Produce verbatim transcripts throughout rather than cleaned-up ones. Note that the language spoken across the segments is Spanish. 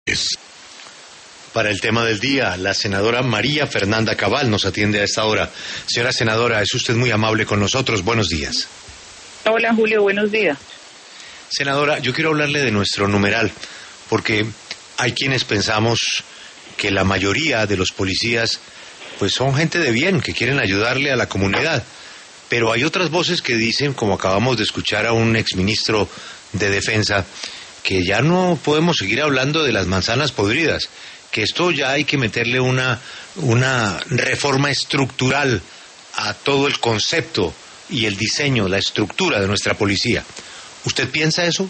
Para el tema del día, la senadora María Fernanda Cabal nos atiende a esta hora. Señora senadora, es usted muy amable con nosotros. Buenos días. Hola, Julio, buenos días. Senadora, yo quiero hablarle de nuestro numeral, porque hay quienes pensamos que la mayoría de los policías pues son gente de bien, que quieren ayudarle a la comunidad. Pero hay otras voces que dicen, como acabamos de escuchar a un exministro de Defensa, que ya no podemos seguir hablando de las manzanas podridas, que esto ya hay que meterle una, una reforma estructural a todo el concepto y el diseño, la estructura de nuestra policía. ¿Usted piensa eso?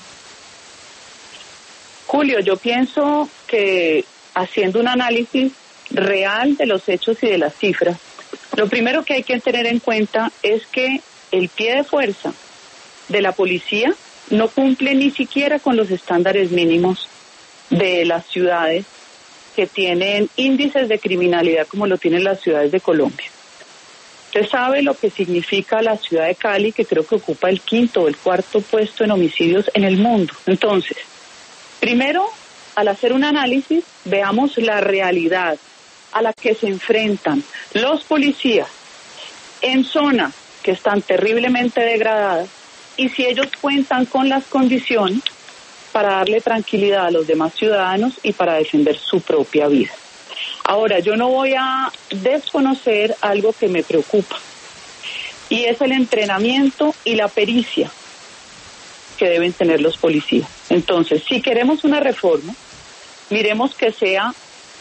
Julio, yo pienso que haciendo un análisis real de los hechos y de las cifras, lo primero que hay que tener en cuenta es que el pie de fuerza de la policía no cumple ni siquiera con los estándares mínimos de las ciudades que tienen índices de criminalidad como lo tienen las ciudades de Colombia. Usted sabe lo que significa la ciudad de Cali, que creo que ocupa el quinto o el cuarto puesto en homicidios en el mundo. Entonces, primero, al hacer un análisis, veamos la realidad a la que se enfrentan los policías en zonas que están terriblemente degradadas y si ellos cuentan con las condiciones para darle tranquilidad a los demás ciudadanos y para defender su propia vida. Ahora, yo no voy a desconocer algo que me preocupa, y es el entrenamiento y la pericia que deben tener los policías. Entonces, si queremos una reforma, miremos que sea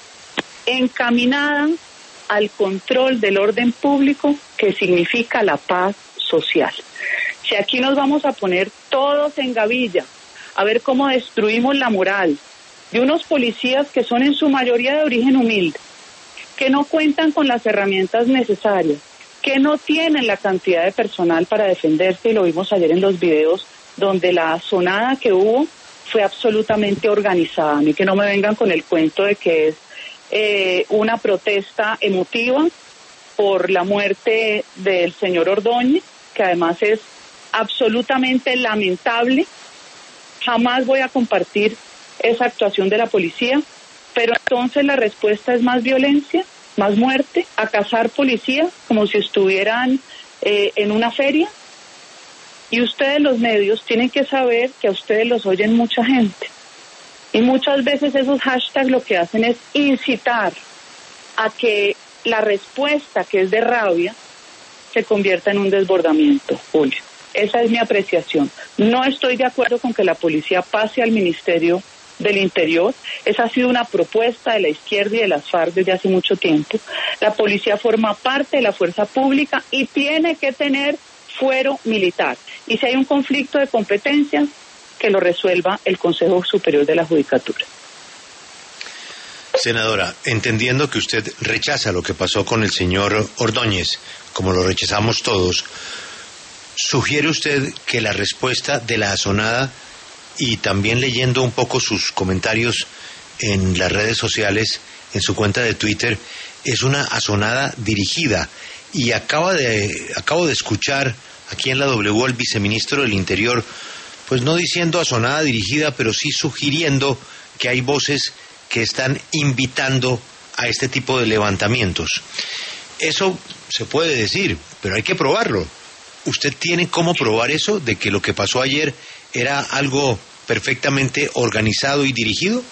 encaminada al control del orden público, que significa la paz social. Si aquí nos vamos a poner todos en gavilla a ver cómo destruimos la moral de unos policías que son en su mayoría de origen humilde, que no cuentan con las herramientas necesarias, que no tienen la cantidad de personal para defenderse, y lo vimos ayer en los videos donde la asonada que hubo fue absolutamente organizada. A mí que no me vengan con el cuento de que es eh, una protesta emotiva por la muerte del señor Ordóñez, que además es absolutamente lamentable. Jamás voy a compartir esa actuación de la policía, pero entonces la respuesta es más violencia, más muerte, a cazar policías como si estuvieran eh, en una feria. Y ustedes, los medios, tienen que saber que a ustedes los oyen mucha gente. Y muchas veces esos hashtags lo que hacen es incitar a que la respuesta, que es de rabia, se convierta en un desbordamiento, Julio. Esa es mi apreciación. No estoy de acuerdo con que la policía pase al Ministerio del Interior. Esa ha sido una propuesta de la izquierda y de las FARC desde hace mucho tiempo. La policía forma parte de la fuerza pública y tiene que tener fuero militar. Y si hay un conflicto de competencias, que lo resuelva el Consejo Superior de la Judicatura. Senadora, entendiendo que usted rechaza lo que pasó con el señor Ordóñez, como lo rechazamos todos, ¿sugiere usted que la respuesta de la asonada, y también leyendo un poco sus comentarios en las redes sociales, en su cuenta de Twitter, es una asonada dirigida? Y acaba de, acabo de escuchar aquí en la W al viceministro del Interior, pues no diciendo asonada dirigida, pero sí sugiriendo que hay voces que están invitando a este tipo de levantamientos. Eso se puede decir, pero hay que probarlo. ¿Usted tiene cómo probar eso, de que lo que pasó ayer era algo perfectamente organizado y dirigido?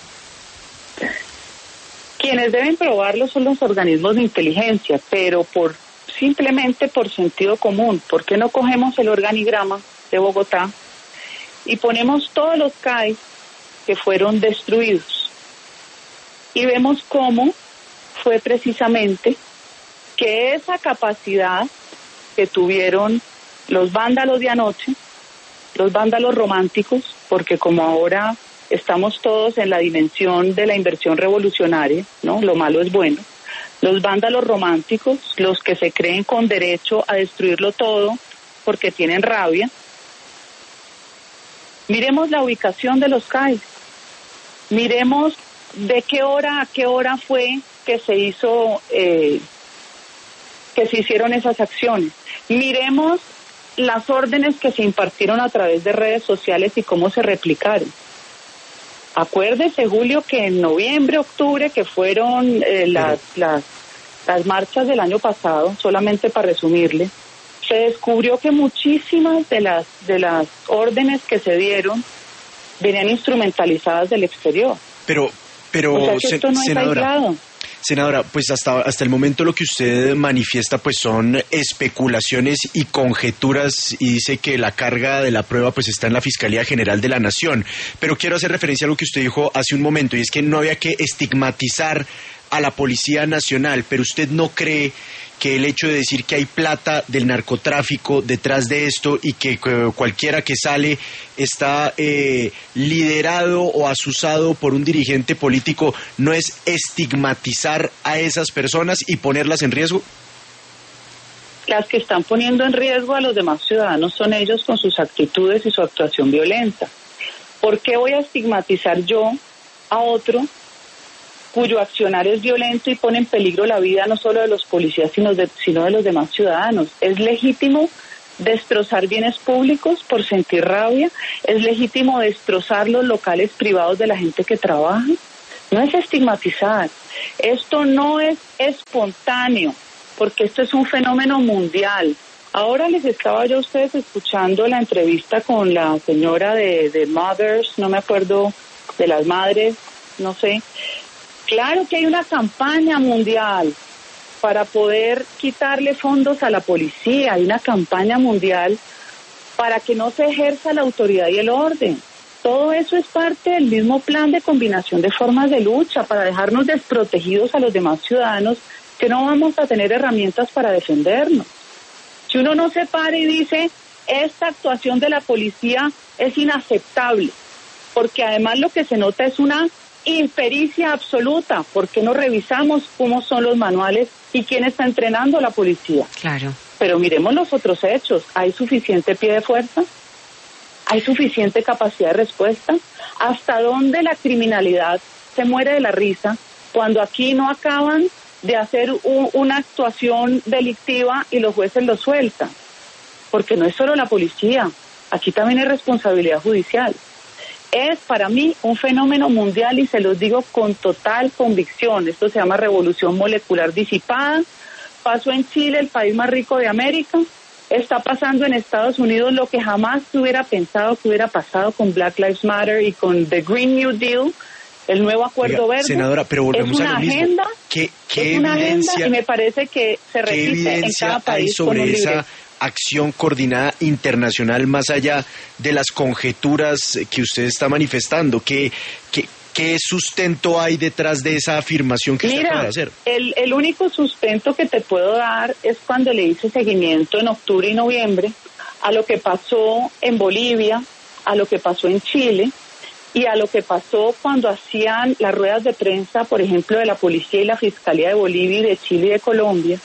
Quienes deben probarlo son los organismos de inteligencia, pero por simplemente por sentido común. ¿Por qué no cogemos el organigrama de Bogotá y ponemos todos los C A I que fueron destruidos? Y vemos cómo fue precisamente que esa capacidad que tuvieron los vándalos de anoche, los vándalos románticos, porque como ahora estamos todos en la dimensión de la inversión revolucionaria, ¿no? Lo malo es bueno. Los vándalos románticos, los que se creen con derecho a destruirlo todo porque tienen rabia. Miremos la ubicación de los C A I. Miremos de qué hora a qué hora fue que se hizo, eh, que se hicieron esas acciones. Miremos las órdenes que se impartieron a través de redes sociales y cómo se replicaron. Acuérdese, Julio, que en noviembre, octubre, que fueron eh, las, las, las marchas del año pasado, solamente para resumirle, se descubrió que muchísimas de las, de las órdenes que se dieron venían instrumentalizadas del exterior. Pero, pero, o sea, que esto no senadora, es aislado. Senadora, pues hasta, hasta el momento lo que usted manifiesta pues son especulaciones y conjeturas y dice que la carga de la prueba pues está en la Fiscalía General de la Nación. Pero quiero hacer referencia a lo que usted dijo hace un momento y es que no había que estigmatizar a la Policía Nacional, pero usted no cree que el hecho de decir que hay plata del narcotráfico detrás de esto y que eh, cualquiera que sale está eh, liderado o asusado por un dirigente político no es estigmatizar a esas personas y ponerlas en riesgo? Las que están poniendo en riesgo a los demás ciudadanos son ellos con sus actitudes y su actuación violenta. ¿Por qué voy a estigmatizar yo a otro cuyo accionar es violento y pone en peligro la vida no solo de los policías, sino de, sino de los demás ciudadanos? ¿Es legítimo destrozar bienes públicos por sentir rabia? ¿Es legítimo destrozar los locales privados de la gente que trabaja? No es estigmatizar. Esto no es espontáneo, porque esto es un fenómeno mundial. Ahora les estaba yo a ustedes escuchando la entrevista con la señora de, de Mothers, no me acuerdo, de las madres, no sé. Claro que hay una campaña mundial para poder quitarle fondos a la policía, hay una campaña mundial para que no se ejerza la autoridad y el orden. Todo eso es parte del mismo plan de combinación de formas de lucha para dejarnos desprotegidos a los demás ciudadanos que no vamos a tener herramientas para defendernos. Si uno no se para y dice, esta actuación de la policía es inaceptable, porque además lo que se nota es una impericia absoluta, porque no revisamos cómo son los manuales y quién está entrenando a la policía. Claro. Pero miremos los otros hechos. ¿Hay suficiente pie de fuerza? ¿Hay suficiente capacidad de respuesta? ¿Hasta dónde la criminalidad se muere de la risa cuando aquí no acaban de hacer un, una actuación delictiva y los jueces lo sueltan? Porque no es solo la policía, aquí también hay responsabilidad judicial. Es para mí un fenómeno mundial y se los digo con total convicción. Esto se llama revolución molecular disipada. Pasó en Chile, el país más rico de América. Está pasando en Estados Unidos lo que jamás se hubiera pensado que hubiera pasado con Black Lives Matter y con The Green New Deal, el nuevo acuerdo Oiga, verde. Senadora, pero volvemos es una a lo mismo. agenda, ¿Qué, qué es una evidencia, agenda y me parece que se repite en cada país hay sobre con un esa libreto. Acción coordinada internacional más allá de las conjeturas que usted está manifestando? ¿Qué, qué, qué sustento hay detrás de esa afirmación que Mira, usted acaba de hacer? El, el único sustento que te puedo dar es cuando le hice seguimiento en octubre y noviembre a lo que pasó en Bolivia, a lo que pasó en Chile y a lo que pasó cuando hacían las ruedas de prensa, por ejemplo, de la policía y la fiscalía de Bolivia y de Chile y de Colombia.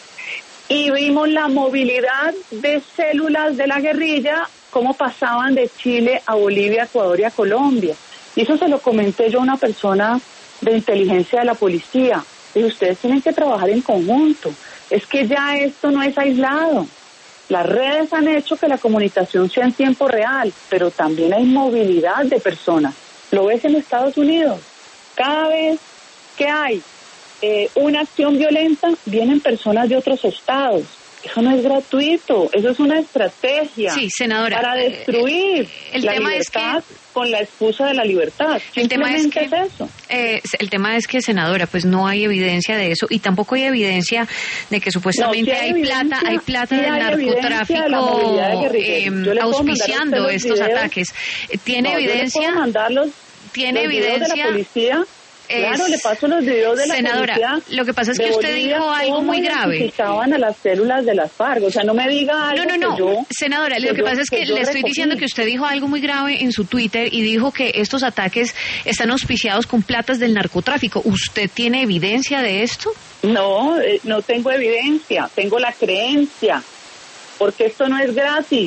Y vimos la movilidad de células de la guerrilla, cómo pasaban de Chile a Bolivia, Ecuador y a Colombia. Y eso se lo comenté yo a una persona de inteligencia de la policía. Y ustedes tienen que trabajar en conjunto. Es que ya esto no es aislado. Las redes han hecho que la comunicación sea en tiempo real, pero también hay movilidad de personas. Lo ves en Estados Unidos. Cada vez que hay Eh, una acción violenta, vienen personas de otros estados. Eso no es gratuito, eso es una estrategia sí, senadora, para destruir eh, el la tema libertad es que, con la excusa de la libertad. El tema es que, es eso. Eh, el tema es que, senadora, pues no hay evidencia de eso y tampoco hay evidencia de que supuestamente no, sí hay, hay plata, hay plata sí del hay narcotráfico de eh, auspiciando estos videos. ataques. ¿Tiene no, evidencia? Yo le puedo mandar los, ¿Tiene los evidencia? De la policía. Claro, Es, le paso los videos de la senadora, policía. Lo que pasa es que usted Bolivia, dijo algo muy grave. Identificaban a las células de las FARC, o sea, no me diga algo. No, no, no, que yo, senadora, lo que, que pasa yo, es que, que le estoy recogí. diciendo que usted dijo algo muy grave en su Twitter y dijo que estos ataques están auspiciados con platas del narcotráfico. ¿Usted tiene evidencia de esto? No, eh, no tengo evidencia, tengo la creencia, porque esto no es gratis.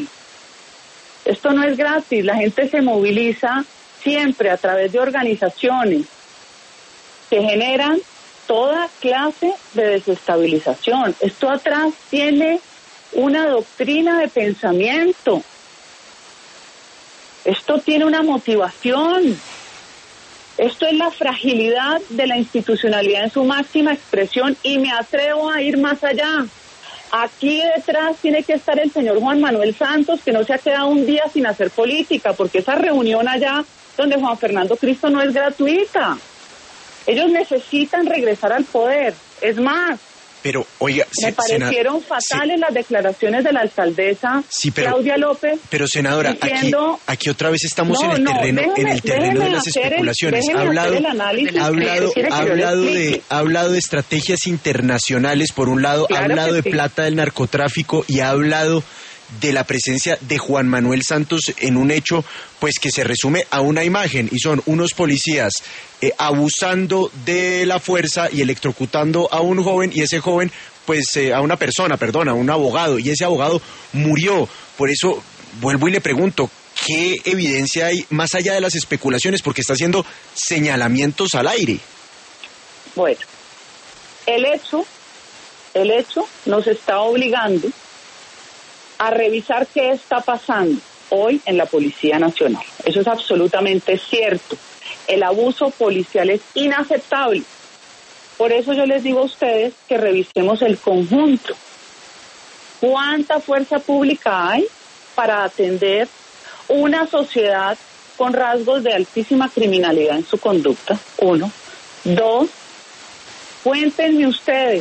Esto no es gratis, la gente se moviliza siempre a través de organizaciones que generan toda clase de desestabilización. Esto atrás tiene una doctrina de pensamiento. Esto tiene una motivación. Esto es la fragilidad de la institucionalidad en su máxima expresión y me atrevo a ir más allá. Aquí detrás tiene que estar el señor Juan Manuel Santos, que no se ha quedado un día sin hacer política, porque esa reunión allá donde Juan Fernando Cristo no es gratuita. Ellos necesitan regresar al poder. Es más, pero oiga, me se, parecieron sena, fatales se, las declaraciones de la alcaldesa sí, pero, Claudia López. Pero senadora, diciendo, aquí, aquí otra vez estamos no, en el no, terreno, déjeme, en el terreno de las especulaciones. Ha hablado, ha hablado, ha hablado de, ha hablado de estrategias internacionales por un lado, claro ha hablado de sí. plata del narcotráfico y ha hablado de la presencia de Juan Manuel Santos en un hecho pues que se resume a una imagen y son unos policías eh, abusando de la fuerza y electrocutando a un joven y ese joven pues eh, a una persona, perdón, a un abogado y ese abogado murió. Por eso vuelvo y le pregunto, ¿qué evidencia hay más allá de las especulaciones? Porque está haciendo señalamientos al aire. Bueno, el hecho, el hecho nos está obligando a revisar qué está pasando hoy en la Policía Nacional. Eso es absolutamente cierto. El abuso policial es inaceptable. Por eso yo les digo a ustedes que revisemos el conjunto. ¿Cuánta fuerza pública hay para atender una sociedad con rasgos de altísima criminalidad en su conducta? Uno. Dos, cuéntenme ustedes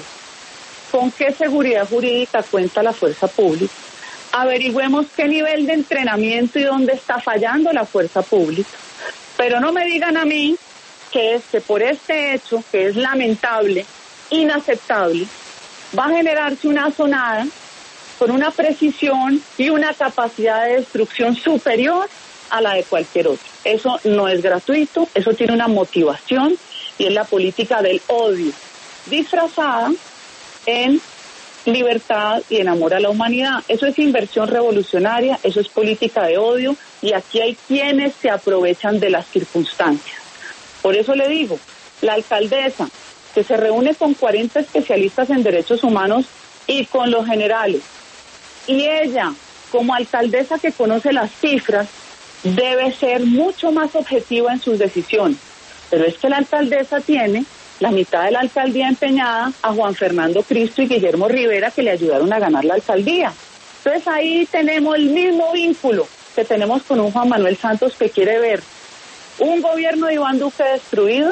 con qué seguridad jurídica cuenta la fuerza pública. Averigüemos qué nivel de entrenamiento y dónde está fallando la fuerza pública. Pero no me digan a mí que es que por este hecho, que es lamentable, inaceptable, va a generarse una azonada con una precisión y una capacidad de destrucción superior a la de cualquier otro. Eso no es gratuito, eso tiene una motivación y es la política del odio, disfrazada en libertad y en amor a la humanidad. Eso es inversión revolucionaria, eso es política de odio y aquí hay quienes se aprovechan de las circunstancias. Por eso le digo, la alcaldesa que se reúne con cuarenta especialistas en derechos humanos y con los generales, y ella, como alcaldesa que conoce las cifras, debe ser mucho más objetiva en sus decisiones. Pero es que la alcaldesa tiene la mitad de la alcaldía empeñada a Juan Fernando Cristo y Guillermo Rivera, que le ayudaron a ganar la alcaldía. Entonces ahí tenemos el mismo vínculo que tenemos con un Juan Manuel Santos que quiere ver un gobierno de Iván Duque destruido,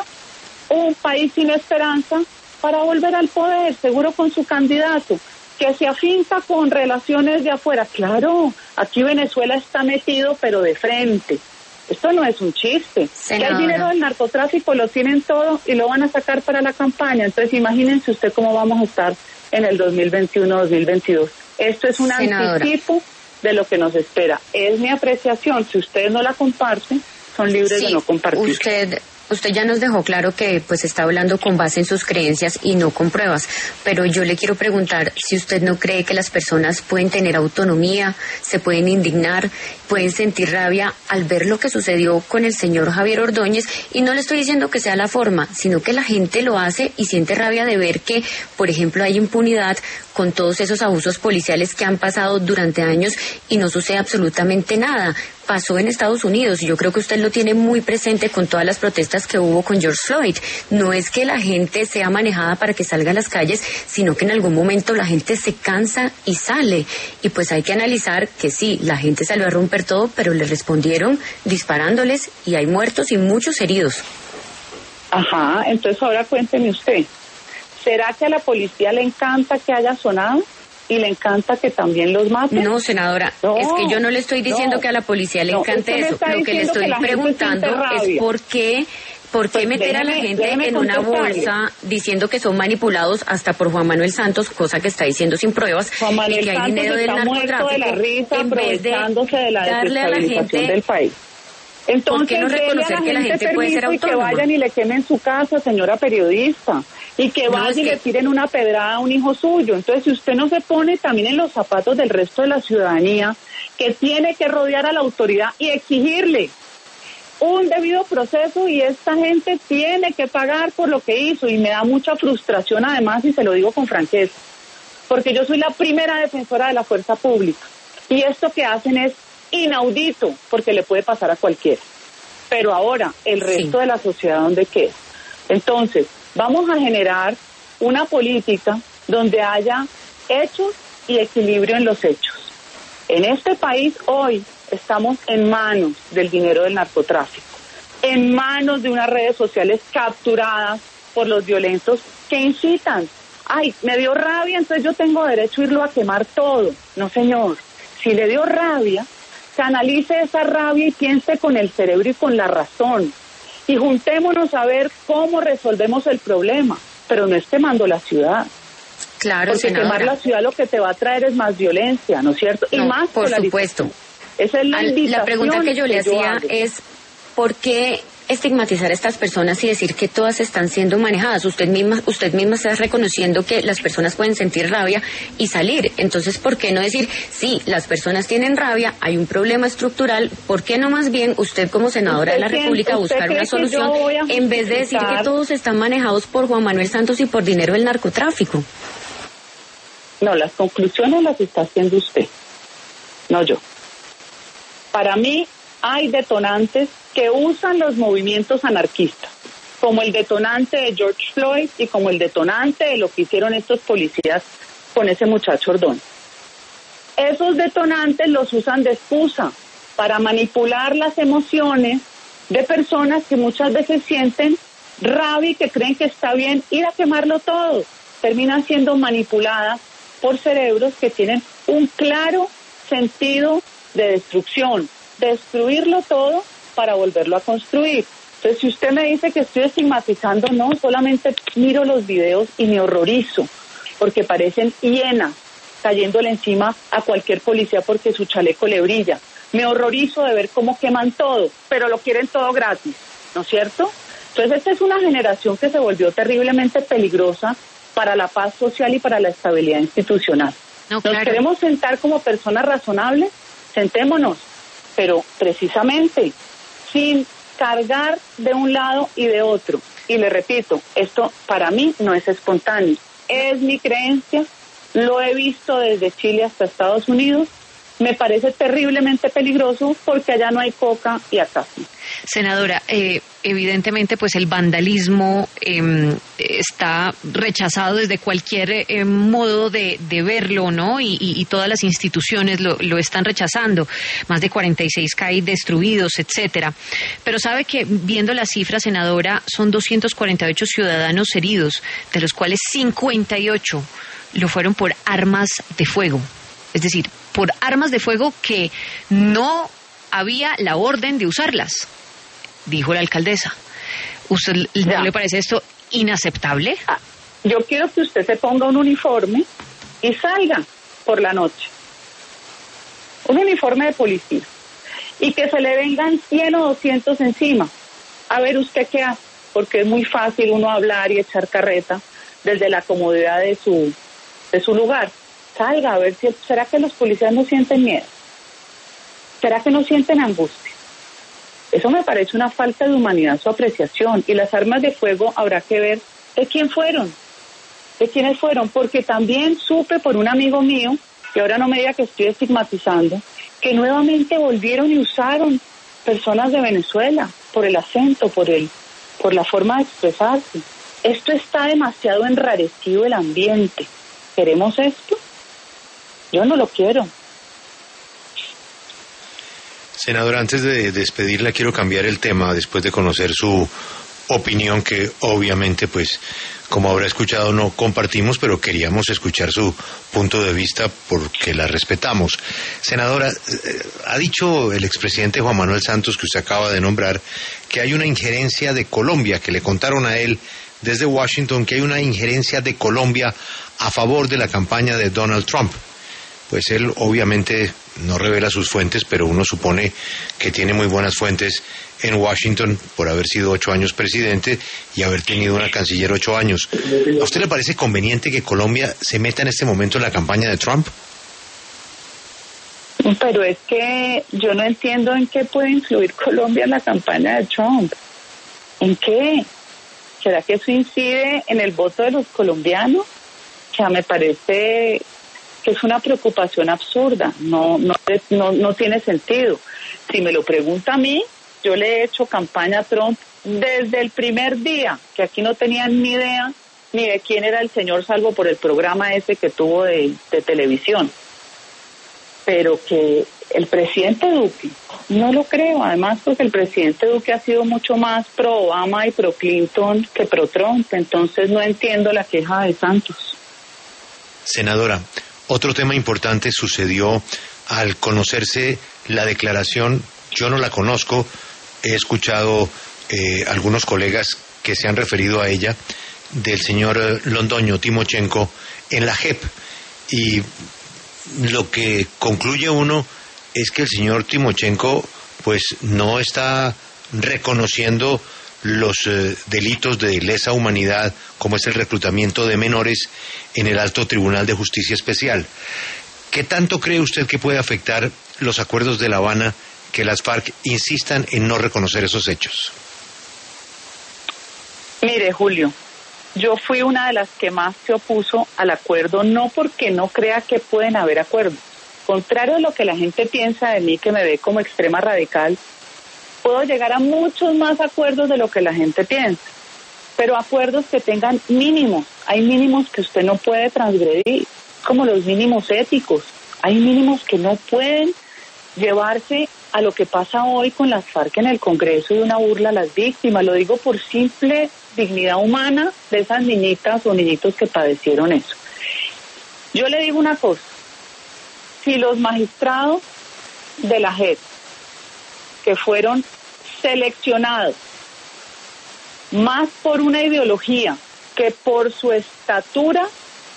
un país sin esperanza para volver al poder, seguro con su candidato, que se afinca con relaciones de afuera. Claro, aquí Venezuela está metido, pero de frente. Esto no es un chiste. Que hay dinero del narcotráfico, lo tienen todo y lo van a sacar para la campaña. Entonces imagínense usted cómo vamos a estar en el dos mil veintiuno dos mil veintidós. Esto es un Senadora. anticipo de lo que nos espera. Es mi apreciación. Si ustedes no la comparten, son libres sí, de no compartir. Usted, usted ya nos dejó claro que pues está hablando con base en sus creencias y no con pruebas, pero yo le quiero preguntar si usted no cree que las personas pueden tener autonomía, se pueden indignar, pueden sentir rabia al ver lo que sucedió con el señor Javier Ordóñez, y no le estoy diciendo que sea la forma, sino que la gente lo hace y siente rabia de ver que, por ejemplo, hay impunidad con todos esos abusos policiales que han pasado durante años y no sucede absolutamente nada. Pasó en Estados Unidos y yo creo que usted lo tiene muy presente con todas las protestas que hubo con George Floyd. No es que la gente sea manejada para que salga a las calles, sino que en algún momento la gente se cansa y sale. Y pues hay que analizar que sí, la gente salió a romper todo, pero le respondieron disparándoles y hay muertos y muchos heridos. Ajá, entonces ahora cuénteme usted, ¿será que a la policía le encanta que haya sonado? ¿Y le encanta que también los maten? No, senadora, no, es que yo no le estoy diciendo no, que a la policía le encante no, eso. Lo que le estoy que preguntando es por qué, por qué pues meter déjeme, a la gente en una bolsa diciendo que son manipulados hasta por Juan Manuel Santos, cosa que está diciendo sin pruebas, Juan Manuel y que hay Santos dinero del narcotráfico, de la risa, en vez de de la darle a la gente del país. Entonces, ¿por qué no reconocer que la gente puede ser autónoma? Y que vayan y le quemen su casa, señora periodista, y que vayan no, es y que... le tiren una pedrada a un hijo suyo. Entonces, si usted no se pone también en los zapatos del resto de la ciudadanía, que tiene que rodear a la autoridad y exigirle un debido proceso, y esta gente tiene que pagar por lo que hizo, y me da mucha frustración además, y se lo digo con franqueza, porque yo soy la primera defensora de la fuerza pública, y esto que hacen es inaudito, porque le puede pasar a cualquiera. pero ahora, el resto Sí. de la sociedad, ¿dónde queda? Entonces, vamos a generar una política donde haya hechos y equilibrio en los hechos. En este país hoy estamos en manos del dinero del narcotráfico, en manos de unas redes sociales capturadas por los violentos que incitan. Ay, me dio rabia, entonces yo tengo derecho a irlo a quemar todo. No, señor. Si le dio rabia, canalice esa rabia y piense con el cerebro y con la razón. Y juntémonos a ver cómo resolvemos el problema, pero no es quemando la ciudad. Claro, Porque senadora. quemar la ciudad lo que te va a traer es más violencia, ¿no es cierto? Y No, más por polarización. supuesto. Esa es la Al- invitación La pregunta que yo le hacía hago. es, ¿por qué estigmatizar a estas personas y decir que todas están siendo manejadas? Usted misma, usted misma está reconociendo que las personas pueden sentir rabia y salir. Entonces, ¿por qué no decir, sí, las personas tienen rabia, hay un problema estructural, ¿por qué no más bien usted como senadora de la ¿Usted quién- República usted buscar cree una que yo solución voy a en vez de decir que justificar- todos están manejados por Juan Manuel Santos y por dinero del narcotráfico? No, las conclusiones las está haciendo usted, no yo. Para mí hay detonantes que usan los movimientos anarquistas, como el detonante de George Floyd y como el detonante de lo que hicieron estos policías con ese muchacho Ordóñez. Esos detonantes los usan de excusa para manipular las emociones de personas que muchas veces sienten rabia y que creen que está bien ir a quemarlo todo. Terminan siendo manipuladas por cerebros que tienen un claro sentido de destrucción, destruirlo todo para volverlo a construir. Entonces, si usted me dice que estoy estigmatizando, no, solamente miro los videos y me horrorizo, porque parecen hienas cayéndole encima a cualquier policía porque su chaleco le brilla. Me horrorizo de ver cómo queman todo, pero lo quieren todo gratis, ¿no es cierto? Entonces, esta es una generación que se volvió terriblemente peligrosa para la paz social y para la estabilidad institucional. No, ¿Nos claro. queremos sentar como personas razonables? Sentémonos, pero precisamente sin cargar de un lado y de otro. Y le repito, esto para mí no es espontáneo, es mi creencia, lo he visto desde Chile hasta Estados Unidos, me parece terriblemente peligroso porque allá no hay coca y acá sí. Senadora, eh, evidentemente pues el vandalismo eh, está rechazado desde cualquier eh, modo de, de verlo, ¿no? Y, y, y todas las instituciones lo, lo están rechazando. Más de cuarenta y seis C A I destruidos, etcétera. Pero sabe que viendo las cifras, senadora, son doscientos cuarenta y ocho ciudadanos heridos, de los cuales cincuenta y ocho lo fueron por armas de fuego. Es decir, por armas de fuego que no había la orden de usarlas, dijo la alcaldesa. ¿Usted Ya. no le parece esto inaceptable? Ah, yo quiero que usted se ponga un uniforme y salga por la noche. Un uniforme de policía. Y que se le vengan cien o doscientos encima. A ver usted qué hace. Porque es muy fácil uno hablar y echar carreta desde la comodidad de su, de su lugar. Salga a ver si... ¿Será que los policías no sienten miedo? ¿Será que no sienten angustia? Eso me parece una falta de humanidad, su apreciación. Y las armas de fuego habrá que ver de quién fueron, de quiénes fueron, porque también supe por un amigo mío, y ahora no me diga que estoy estigmatizando, que nuevamente volvieron y usaron personas de Venezuela, por el acento, por el, por la forma de expresarse. Esto está demasiado enrarecido el ambiente. ¿Queremos esto? Yo no lo quiero. Senadora, antes de despedirla quiero cambiar el tema después de conocer su opinión que obviamente pues como habrá escuchado no compartimos, pero queríamos escuchar su punto de vista porque la respetamos. Senadora, eh, ha dicho el expresidente Juan Manuel Santos, que usted acaba de nombrar, que hay una injerencia de Colombia, que le contaron a él desde Washington que hay una injerencia de Colombia a favor de la campaña de Donald Trump. Pues él obviamente no revela sus fuentes, pero uno supone que tiene muy buenas fuentes en Washington por haber sido ocho años presidente y haber tenido una canciller ocho años. ¿A usted le parece conveniente que Colombia se meta en este momento en la campaña de Trump? Pero es que yo no entiendo en qué puede influir Colombia en la campaña de Trump. ¿En qué? ¿Será que eso incide en el voto de los colombianos? O sea, me parece que es una preocupación absurda, no, no, no, no tiene sentido. Si me lo pregunta a mí, yo le he hecho campaña a Trump desde el primer día, que aquí no tenían ni idea ni de quién era el señor, salvo por el programa ese que tuvo de, de televisión. Pero que el presidente Duque, no lo creo, además porque el presidente Duque ha sido mucho más pro Obama y pro Clinton que pro Trump, entonces no entiendo la queja de Santos. Senadora, otro tema importante sucedió al conocerse la declaración, yo no la conozco, he escuchado eh, algunos colegas que se han referido a ella, del señor Londoño Timochenko en la J E P, y lo que concluye uno es que el señor Timochenko pues no está reconociendo los eh, delitos de lesa humanidad como es el reclutamiento de menores en el Alto Tribunal de Justicia Especial. ¿Qué tanto cree usted que puede afectar los acuerdos de La Habana que las FARC insistan en no reconocer esos hechos? Mire, Julio, yo fui una de las que más se opuso al acuerdo, no porque no crea que pueden haber acuerdos. Contrario a lo que la gente piensa de mí, que me ve como extrema radical, puedo llegar a muchos más acuerdos de lo que la gente piensa, pero acuerdos que tengan mínimos. Hay mínimos que usted no puede transgredir, como los mínimos éticos. Hay mínimos que no pueden llevarse a lo que pasa hoy con las FARC en el Congreso, y una burla a las víctimas. Lo digo por simple dignidad humana de esas niñitas o niñitos que padecieron eso. Yo le digo una cosa, si los magistrados de la J E P, que fueron seleccionados más por una ideología que por su estatura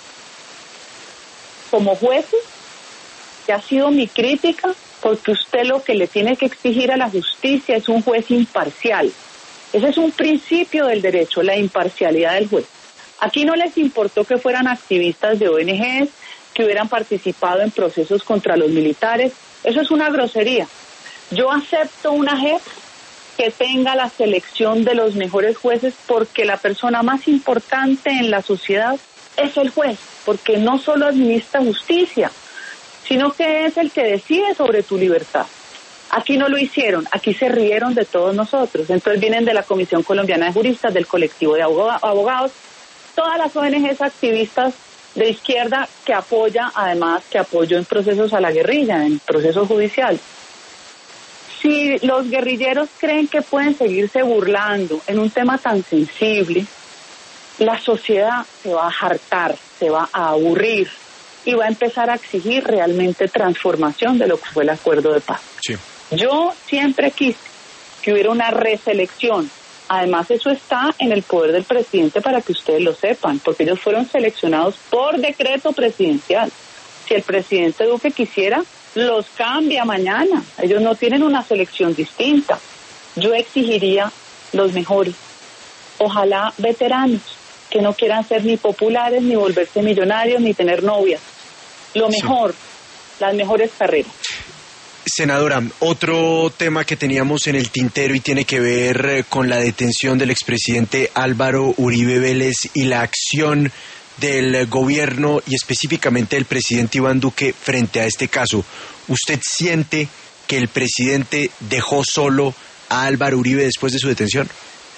como jueces, que ha sido mi crítica, porque usted lo que le tiene que exigir a la justicia es un juez imparcial. Ese es un principio del derecho, la imparcialidad del juez. Aquí no les importó que fueran activistas de O N Ges, que hubieran participado en procesos contra los militares. Eso es una grosería. Yo acepto una J E P que tenga la selección de los mejores jueces, porque la persona más importante en la sociedad es el juez, porque no solo administra justicia, sino que es el que decide sobre tu libertad. Aquí no lo hicieron, aquí se rieron de todos nosotros. Entonces vienen de la Comisión Colombiana de Juristas, del colectivo de abogados, todas las O N Ges activistas de izquierda que apoya, además que apoyó en procesos a la guerrilla, en procesos judiciales. Si los guerrilleros creen que pueden seguirse burlando en un tema tan sensible, la sociedad se va a hartar, se va a aburrir y va a empezar a exigir realmente transformación de lo que fue el acuerdo de paz. Sí. Yo siempre quise que hubiera una reselección. Además, eso está en el poder del presidente, para que ustedes lo sepan, porque ellos fueron seleccionados por decreto presidencial. Si el presidente Duque quisiera, los cambia mañana. Ellos no tienen una selección distinta. Yo exigiría los mejores. Ojalá veteranos, que no quieran ser ni populares, ni volverse millonarios, ni tener novias. Lo mejor, sí. Las mejores carreras. Senadora, otro tema que teníamos en el tintero y tiene que ver con la detención del expresidente Álvaro Uribe Vélez y la acción del gobierno y específicamente del presidente Iván Duque frente a este caso. ¿Usted siente que el presidente dejó solo a Álvaro Uribe después de su detención?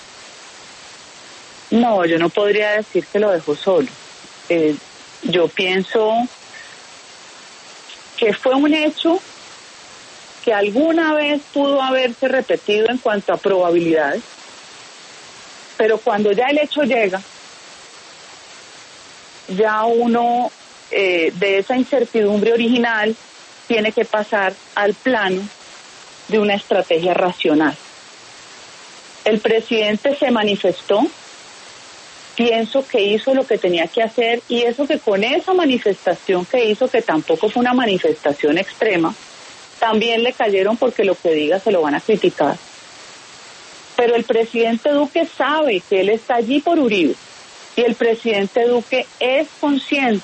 No, yo no podría decir que lo dejó solo. Eh, yo pienso que fue un hecho que alguna vez pudo haberse repetido en cuanto a probabilidades, pero cuando ya el hecho llega, ya uno eh, de esa incertidumbre original tiene que pasar al plano de una estrategia racional. El presidente se manifestó, pienso que hizo lo que tenía que hacer, y eso que con esa manifestación que hizo, que tampoco fue una manifestación extrema, también le cayeron, porque lo que diga se lo van a criticar. Pero el presidente Duque sabe que él está allí por Uribe, y el presidente Duque es consciente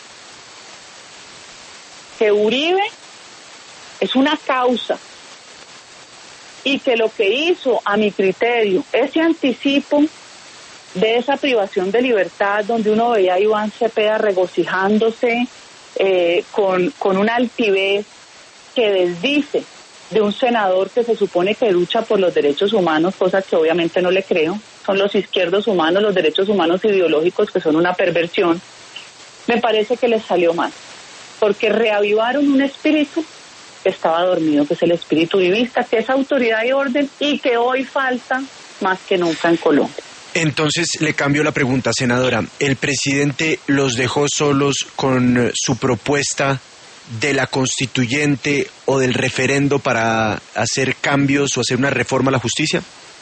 que Uribe es una causa, y que lo que hizo, a mi criterio, ese anticipo de esa privación de libertad, donde uno veía a Iván Cepeda regocijándose eh, con, con una altivez que desdice de un senador que se supone que lucha por los derechos humanos, cosa que obviamente no le creo. Son los izquierdos humanos, los derechos humanos ideológicos, que son una perversión. Me parece que les salió mal, porque reavivaron un espíritu que estaba dormido, que es el espíritu vivista, que es autoridad y orden, y que hoy falta más que nunca en Colombia. Entonces le cambio la pregunta, senadora. ¿El presidente los dejó solos con su propuesta de la constituyente o del referendo para hacer cambios o hacer una reforma a la justicia?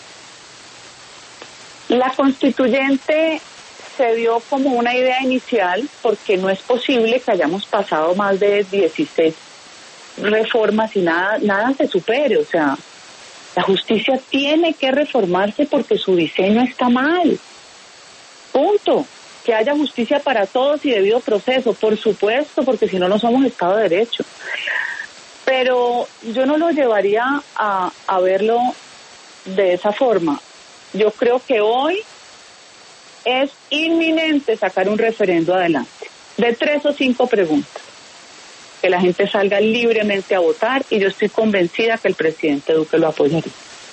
La constituyente se dio como una idea inicial, porque no es posible que hayamos pasado más de dieciséis reformas y nada, nada se supere. O sea, la justicia tiene que reformarse porque su diseño está mal. Punto. Que haya justicia para todos y debido proceso, por supuesto, porque si no, no somos Estado de Derecho. Pero yo no lo llevaría a, a verlo de esa forma. Yo creo que hoy es inminente sacar un referendo adelante, de tres o cinco preguntas, que la gente salga libremente a votar, y yo estoy convencida que el presidente Duque lo apoyaría.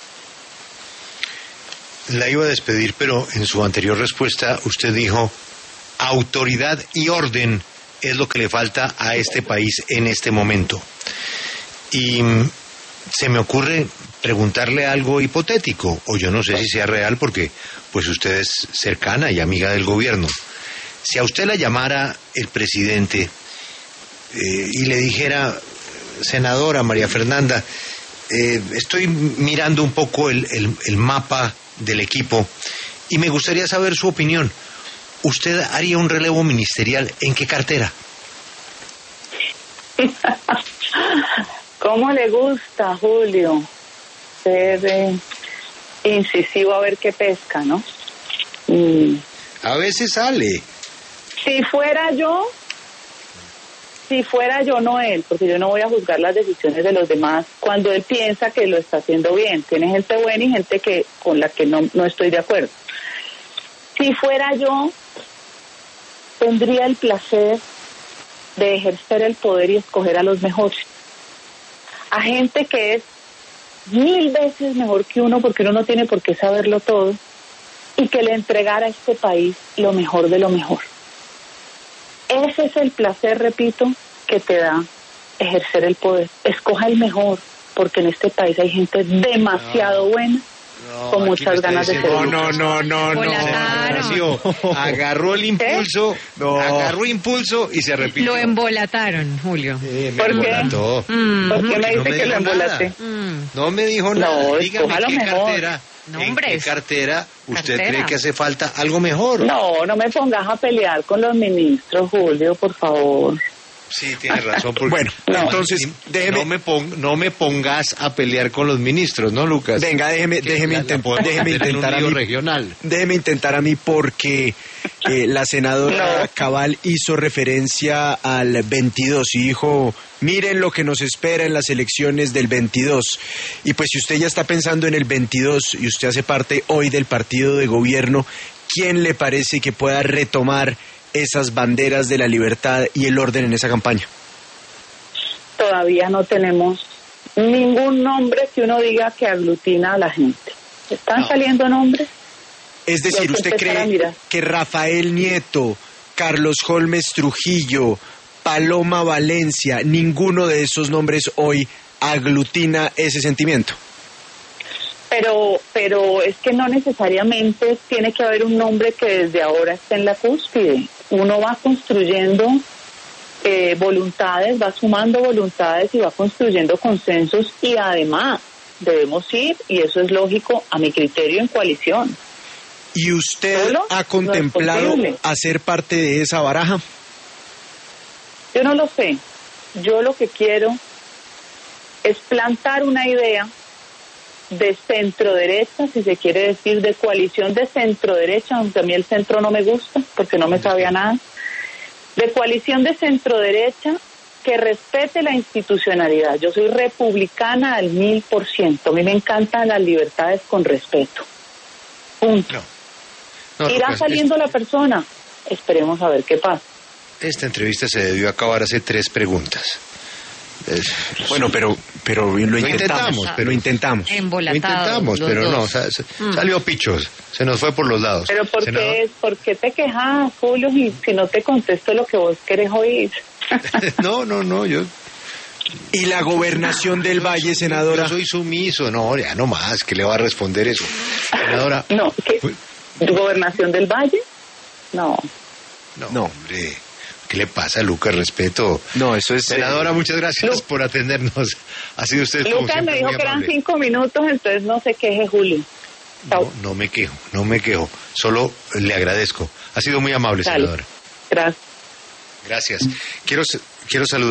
La iba a despedir, pero en su anterior respuesta usted dijo: autoridad y orden es lo que le falta a este país en este momento. Y mm, se me ocurre preguntarle algo hipotético, o yo no sé si sea real, porque pues usted es cercana y amiga del gobierno. Si a usted la llamara el presidente eh, y le dijera: senadora María Fernanda, eh, estoy mirando un poco el, el, el mapa del equipo y me gustaría saber su opinión. ¿Usted haría un relevo ministerial en qué cartera? ¿Cómo le gusta, Julio, ser eh, incisivo a ver qué pesca, no? Mm. A veces sale. Si fuera yo, si fuera yo, no él, porque yo no voy a juzgar las decisiones de los demás cuando él piensa que lo está haciendo bien. Tiene gente buena y gente que con la que no, no estoy de acuerdo. Si fuera yo, tendría el placer de ejercer el poder y escoger a los mejores. A gente que es mil veces mejor que uno, porque uno no tiene por qué saberlo todo, y que le entregara a este país lo mejor de lo mejor. Ese es el placer, repito, que te da ejercer el poder. Escoja el mejor, porque en este país hay gente demasiado no, buena, no, con muchas ganas de ser. No, no, no, no, no. Agarró el impulso, no. agarró impulso y se repitió. Lo embolataron, Julio. Eh, me ¿Por embolató. qué? Mm, ¿Por qué me dice no me que lo embolaté? Mm. No me dijo nada. No, dígame qué mejor. cartera. ¿En qué cartera usted cartera. cree que hace falta algo mejor? No, no me pongas a pelear con los ministros, Julio, por favor. Sí, tiene razón. Porque bueno, no, entonces déjeme... no, me pon, no me pongas a pelear con los ministros, ¿no, Lucas? Venga, déjeme, déjeme, la, intent, la déjeme intentar a mí. Regional. Déjeme intentar a mí porque eh, la senadora no. Cabal hizo referencia al veintidós y dijo: miren lo que nos espera en las elecciones del veintidós. Y pues si usted ya está pensando en el veintidós y usted hace parte hoy del partido de gobierno, ¿quién le parece que pueda retomar esas banderas de la libertad y el orden en esa campaña? Todavía no tenemos ningún nombre que uno diga que aglutina a la gente. ¿Están no. saliendo nombres? Es decir, ¿usted cree que Rafael Nieto, Carlos Holmes Trujillo, Paloma Valencia, ninguno de esos nombres hoy aglutina ese sentimiento? Pero, pero es que no necesariamente tiene que haber un nombre que desde ahora esté en la cúspide. Uno va construyendo eh, voluntades, va sumando voluntades y va construyendo consensos, y además debemos ir, y eso es lógico a mi criterio, en coalición. ¿Y usted ¿Solo? ha contemplado no hacer parte de esa baraja? Yo no lo sé. Yo lo que quiero es plantar una idea de centro derecha, si se quiere decir, de coalición de centro derecha, aunque a mí el centro no me gusta porque no me sabía nada, de coalición de centro derecha que respete la institucionalidad. Yo soy republicana al mil por ciento, a mí me encantan las libertades con respeto. Punto. No. No, Irá saliendo es... la persona, esperemos a ver qué pasa. Esta entrevista se debió acabar hace tres preguntas. Es- Bueno, pero, pero lo intentamos, intentamos, pero- lo intentamos. Lo Embolatados. intentamos, los pero no, dos. sa- sa- Mm. salió pichos, se nos fue por los lados. Pero ¿por Senador- qué, ¿por qué te quejas, Julio, y si no te contesto lo que vos querés oír? No, no, no, yo... ¿Y la gobernación del Valle, senadora? Yo soy sumiso, no, ya no más, ¿qué le va a responder eso? Senadora... No, ¿qué? Pues- ¿Gobernación del Valle? No. No, No. hombre, ¿qué le pasa, Lucas? Respeto. No, eso es... Senadora, muchas gracias Lu- por atendernos. Ha sido usted como Lucas siempre me dijo muy que eran amable. cinco minutos, entonces no se queje, Julio. Chao. No, no me quejo, no me quejo. Solo le agradezco. Ha sido muy amable, Dale. senadora. Gracias. Gracias. Quiero, quiero saludar.